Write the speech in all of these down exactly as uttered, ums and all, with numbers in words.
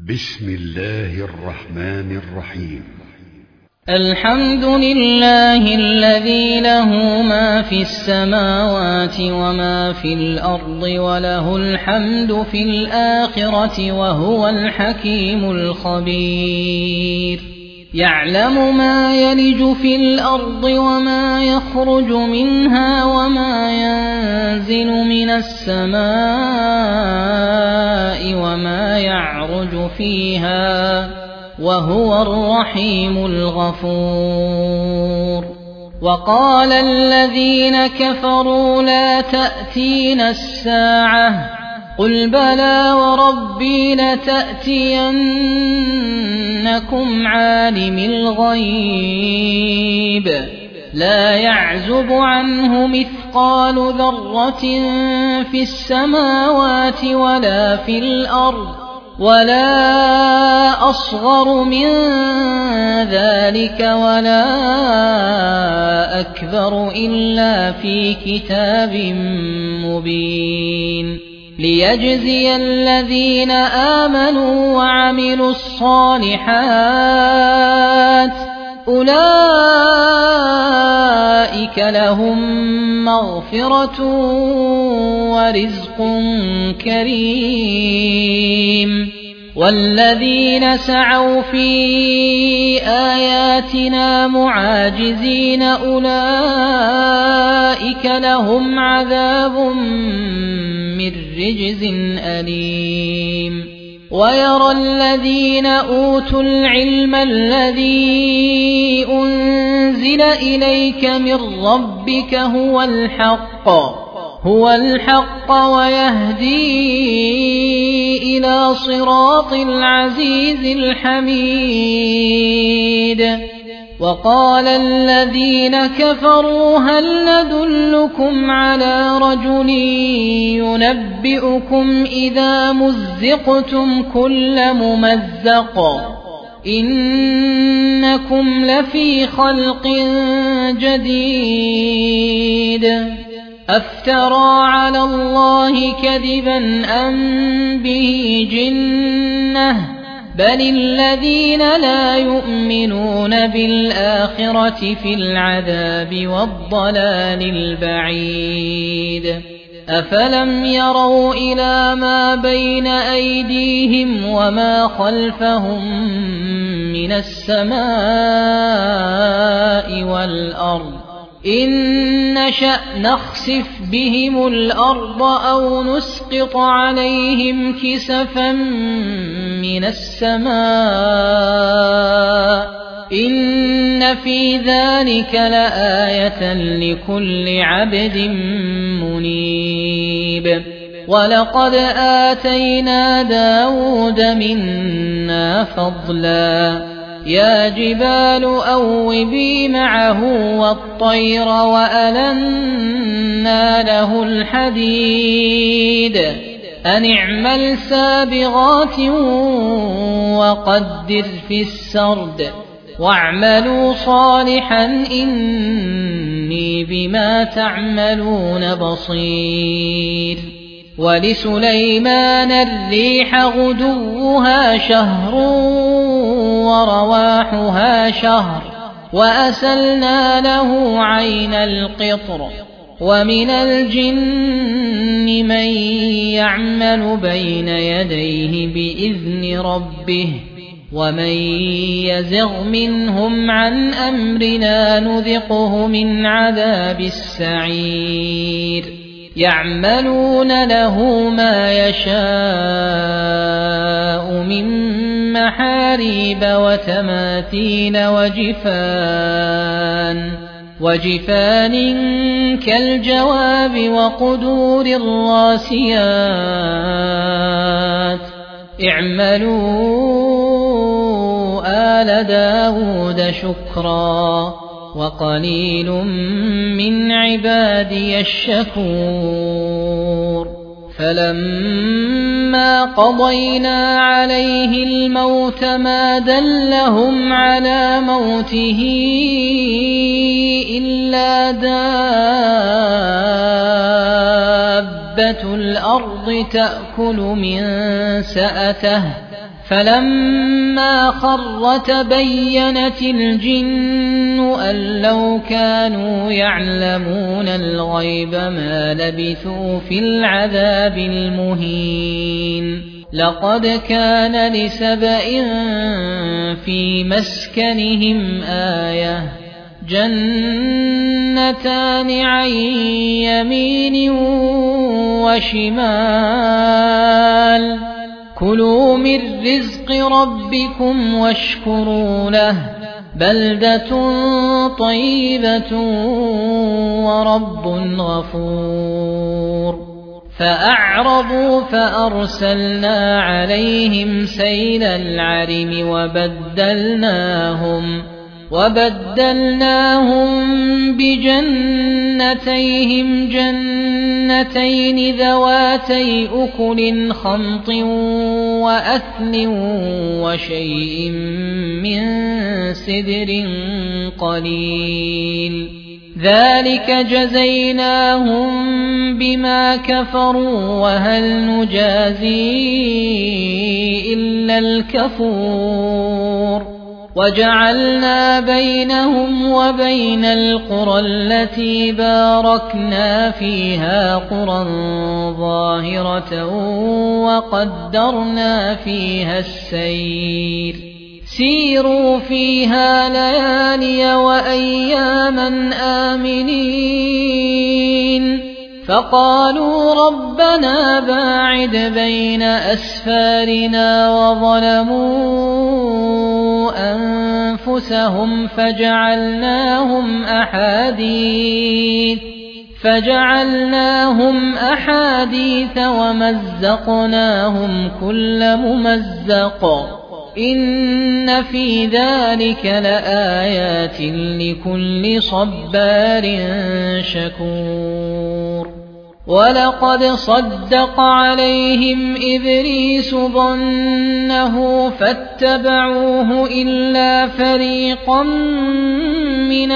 بسم الله الرحمن الرحيم. الحمد لله الذي له ما في السماوات وما في الأرض وله الحمد في الآخرة وهو الحكيم الخبير. يعلم ما يلج في الأرض وما يخرج منها وما ينزل من السماء وما يعرج فيها وهو الرحيم الغفور. وقال الذين كفروا لا تأتينا الساعة قل بلى وربي لتأتينكم عالم الغيب لا يعزب عنه مثقال ذرة في السماوات ولا في الأرض ولا أصغر من ذلك ولا أكبر إلا في كتاب مبين ليجزي الذين آمنوا وعملوا الصالحات أولئك لهم مغفرة ورزق كريم. والذين سعوا في آياتنا معاجزين أولئك لهم عذاب من رجز أليم. ويرى الذين أوتوا العلم الذي أنزل إليك من ربك هو الحق هو الحق ويهدي إلى صراط العزيز الحميد. وقال الذين كفروا هل ندلكم على رجل ينبئكم إذا مزقتم كل ممزق إنكم لفي خلق جديد أفترى على الله كذبا أم به جنة بل الذين لا يؤمنون بالآخرة في العذاب والضلال البعيد. أفلم يروا إلى ما بين أيديهم وما خلفهم من السماء والأرض إن نشأ نخسف بهم الأرض أو نسقط عليهم كسفا من السماء إن في ذلك لآية لكل عبد منيب. ولقد آتينا داود منا فضلا يا جبال أوبي معه والطير وألنا له الحديد أن اعمل سابغات وقدر في السرد واعملوا صالحا إني بما تعملون بصير. ولسليمان الريح غدوها شهر ورواحها شهر وأسلنا له عين القطر ومن الجن من يعمل بين يديه بإذن ربه ومن يزغ منهم عن أمرنا نذقه من عذاب السعير. يعملون له ما يشاء من محاريب وتماثيل وجفان وجفان كالجواب وقدور الراسيات اعملوا آل داود شكرا وقليل من عبادي الشكور. فلما قضينا عليه الموت ما دلهم على موته إلا دابة الأرض تأكل من سأته فلما خر تبينت الجن أن لو كانوا يعلمون الغيب ما لبثوا في العذاب المهين لقد كان لسبإ في مسكنهم آية جنتان عن يمين وشمال كلوا من رزق ربكم واشكروا له بلدة طيبة ورب غفور فأعرضوا فأرسلنا عليهم سيل العرم وبدلناهم وبدلناهم بجنتيهم جنتين ذواتي أكل خمط وأثل وشيء من سدر قليل ذلك جزيناهم بما كفروا وهل نجازي إلا الكفور وجعلنا بينهم وبين القرى التي باركنا فيها قرى ظاهرة وقدرنا فيها السير سيروا فيها ليالي وأياما آمنين فقالوا ربنا باعد بين أسفارنا وظلموا أنفسهم فجعلناهم أحاديث فجعلناهم أحاديث ومزقناهم كل ممزق إن في ذلك لآيات لكل صبار شكور ولقد صدق عليهم إبليس ظنه فاتبعوه إلا فريقا من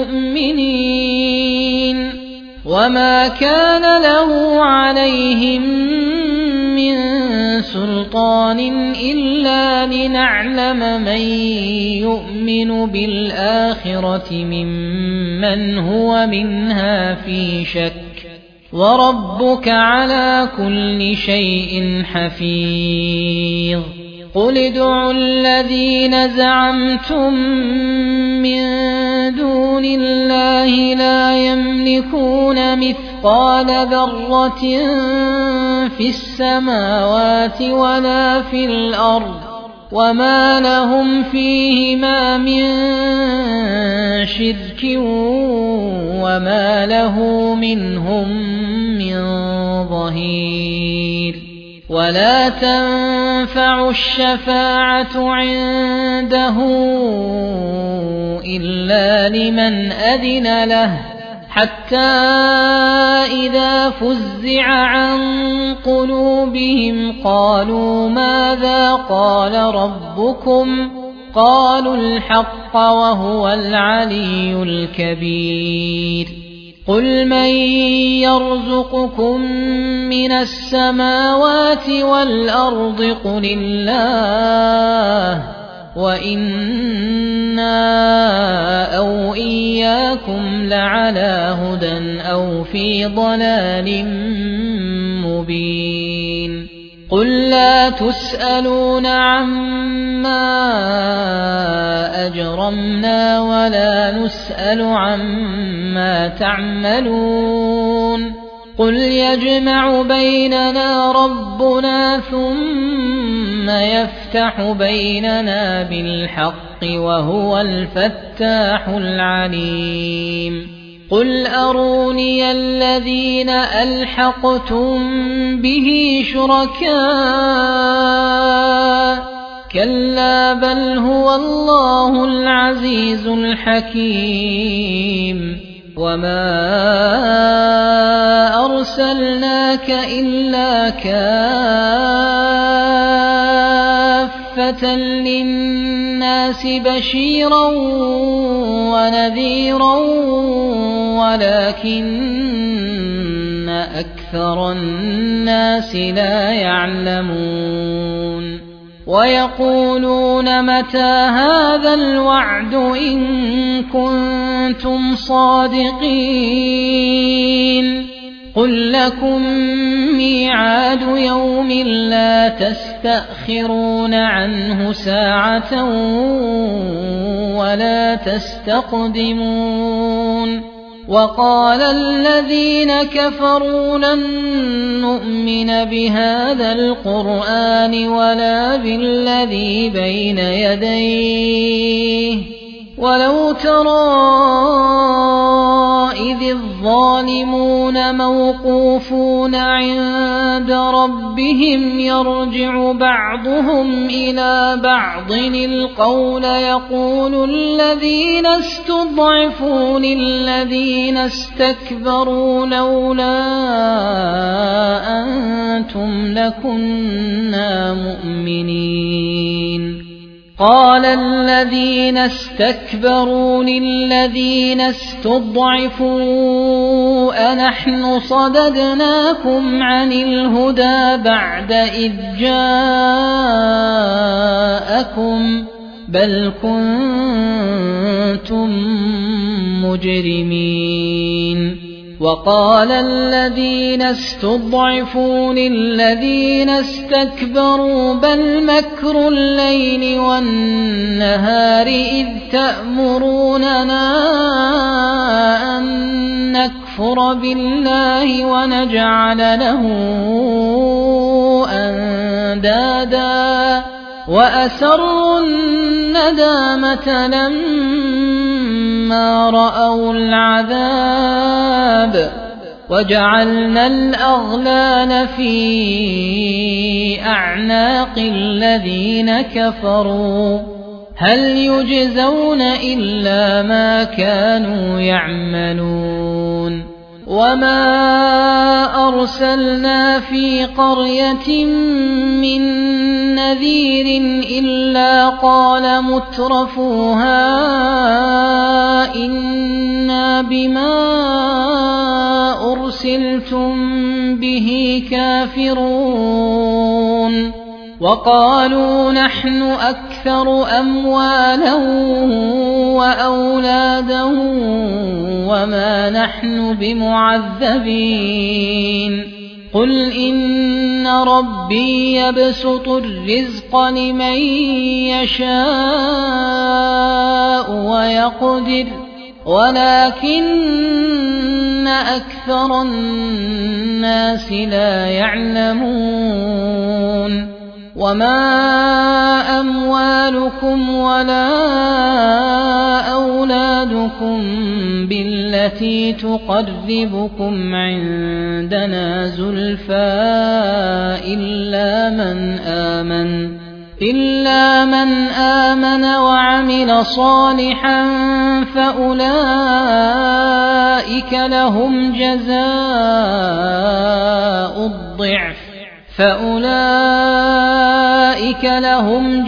المؤمنين وما كان له عليهم من سلطان إلا لنعلم من يؤمن بالآخرة ممن هو منها في شك وربك على كل شيء حفيظ قل ادعوا الذين زعمتم من دون الله لا يملكون مثقال ذرة في السماوات ولا في الأرض وما لهم فيهما من شرك وما له منهم من ظهير ولا تنفع الشفاعة عنده إلا لمن أذن له حتى إذا فزع عن قلوبهم قالوا ماذا قال ربكم قالوا الحق وهو العلي الكبير قل من يرزقكم من السماوات والأرض قل الله وإنا أو إياكم لعلى هدى أو في ضلال مبين قل لا تسألون عما أجرمنا ولا نسأل عما تعملون قل يجمع بيننا ربنا ثم يفتح بيننا بالحق وهو الفتاح العليم قل أروني الذين ألحقتم به شركاء كلا بل هو الله العزيز الحكيم وما أرسلناك إلا كافة للناس بشيرا ونذيرا ولكن أكثر الناس لا يعلمون ويقولون متى هذا الوعد إن كنتم صادقين قل لكم ميعاد يوم لا تستأخرون عنه ساعة ولا تستقدمون وقال الذين كفروا لن نؤمن بهذا القرآن ولا بالذي بين يديه ولو ترى إذ الظالمون موقوفون عند ربهم يرجع بعضهم إلى بعض القول يقول الذين استضعفوا للذين استكبروا لولا أنتم لكنا مؤمنين قال الذين استكبروا للذين استضعفوا أنحن صددناكم عن الهدى بعد إذ جاءكم بل كنتم مجرمين وقال الذين استضعفوا للذين استكبروا بل مكر الليل والنهار إذ تأمروننا أن نكفر بالله ونجعل له أندادا وأسروا الندامة لما رأوا العذاب وجعلنا الأغلال في أعناق الذين كفروا هل يجزون إلا ما كانوا يعملون وما أرسلنا في قرية من نذير إلا قال مترفوها إنا بما أرسلتم به كافرون وقالوا نحن أكثر أموالا وأولادا وما نحن بمعذبين قل إن ربي يبسط الرزق لمن يشاء ويقدر ولكن أكثر الناس لا يعلمون وما أموالكم ولا أولادكم بالتي تقربكم عندنا زلفى إلا من آمن إلا من آمن وعمل صالحا فأولئك لهم جزاء الضعف فأولئك لهم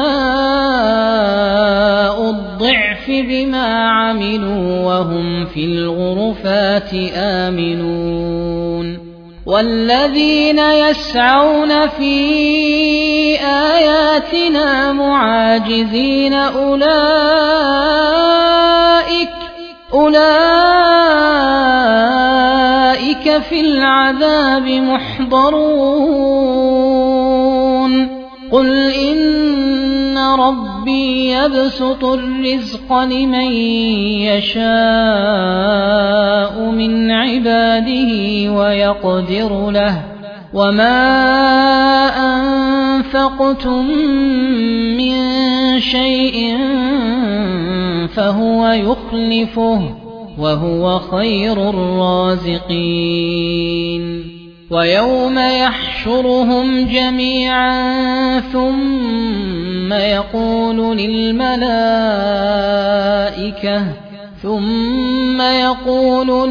جزاء الضعف بما عملوا وهم في الغرفات آمنون والذين يسعون في آياتنا معاجزين أولئك أولئك في العذاب محضرون قل إن ربي يبسط الرزق لمن يشاء من عباده ويقدر له وما أنفقتم من شيء فهو يخلفه وهو خير الرازقين ويوم يحشرهم جميعا ثم يقول للملائكة ثم يقول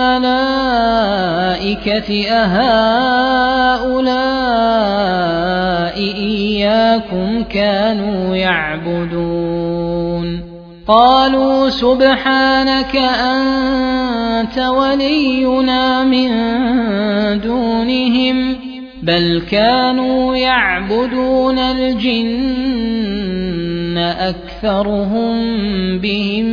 للملائكة أهؤلاء إياكم كانوا يعبدون قالوا سبحانك أنت ولينا من دونهم بل كانوا يعبدون الجن أكثرهم بهم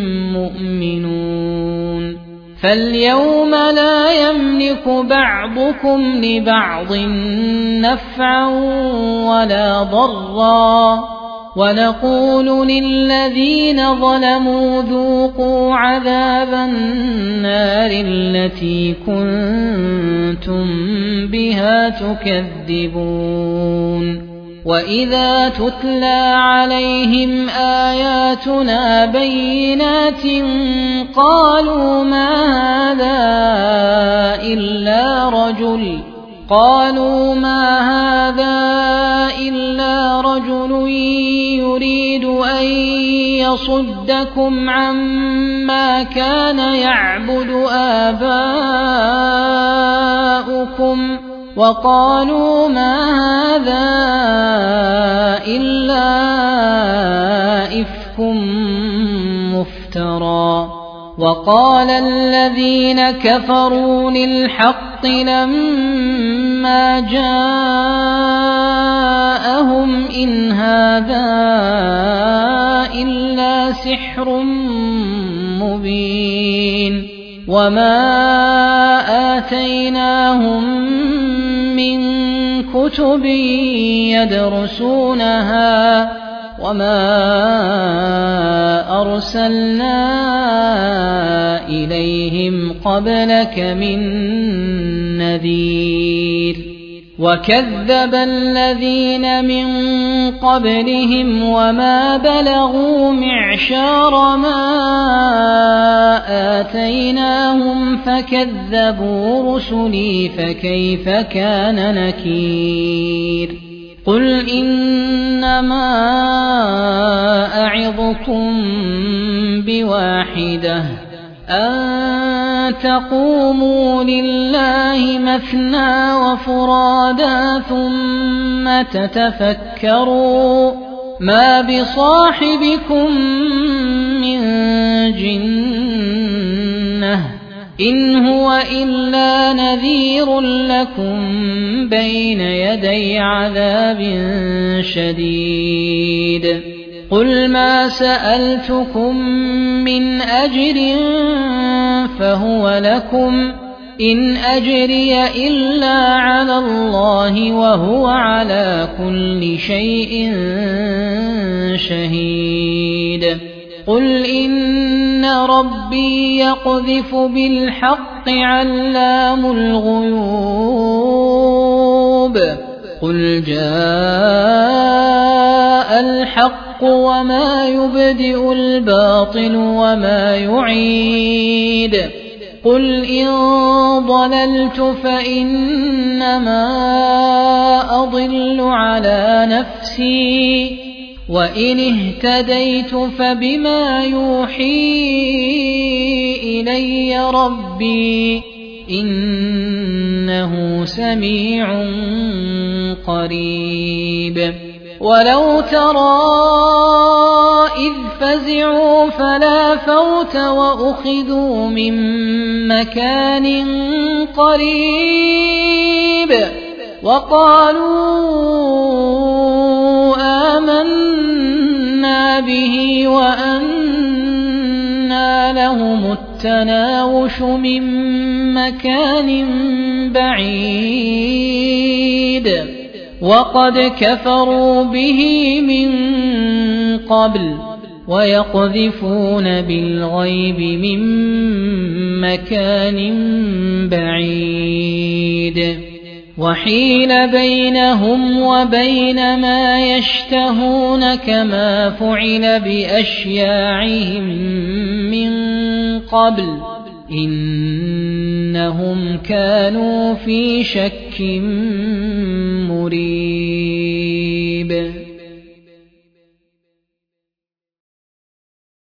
مؤمنون فاليوم لا يملك بعضكم لبعض نفعا ولا ضرا ونقول للذين ظلموا ذوقوا عذاب النار التي كنتم بها تكذبون وإذا تتلى عليهم آياتنا بينات قالوا ما هذا إلا رجل قالوا ما هذا إلا رجل يريد أن يصدكم عما كان يعبد آباؤكم وقالوا ما هذا إلا إفك مفترى وقال الذين كفروا للحق لما جاءهم إن هذا إلا سحر مبين وما آتيناهم من كتب يدرسونها وما أرسلنا إليهم قبلك من نذير وكذب الذين من قبلهم وما بلغوا معشار ما آتيناهم فكذبوا رسلي فكيف كان نكير قل إنما أعظكم بواحدة أن تقوموا لله مثنى وفرادا ثم تتفكروا ما بصاحبكم من جنة إن هو إلا نذير لكم بين يدي عذاب شديد قل ما سألتكم من أجر فهو لكم إن أجري إلا على الله وهو على كل شيء شهيد قل إن ربي يقذف بالحق علام الغيوب قل جاء الحق وما يبدئ الباطل وما يعيد قل إن ضللت فإنما أضل على نفسي وإن اهتديت فبما يوحي إلي ربي إنه سميع قريب ولو ترى إذ فزعوا فلا فوت وأخذوا من مكان قريب وقالوا آمنا به وأنى لهم التناوش من مكان بعيد وقد كفروا به من قبل ويقذفون بالغيب من مكان بعيد وحيل بينهم وبين ما يشتهون كما فعل بأشياعهم من قبل إنهم كانوا في شك مريب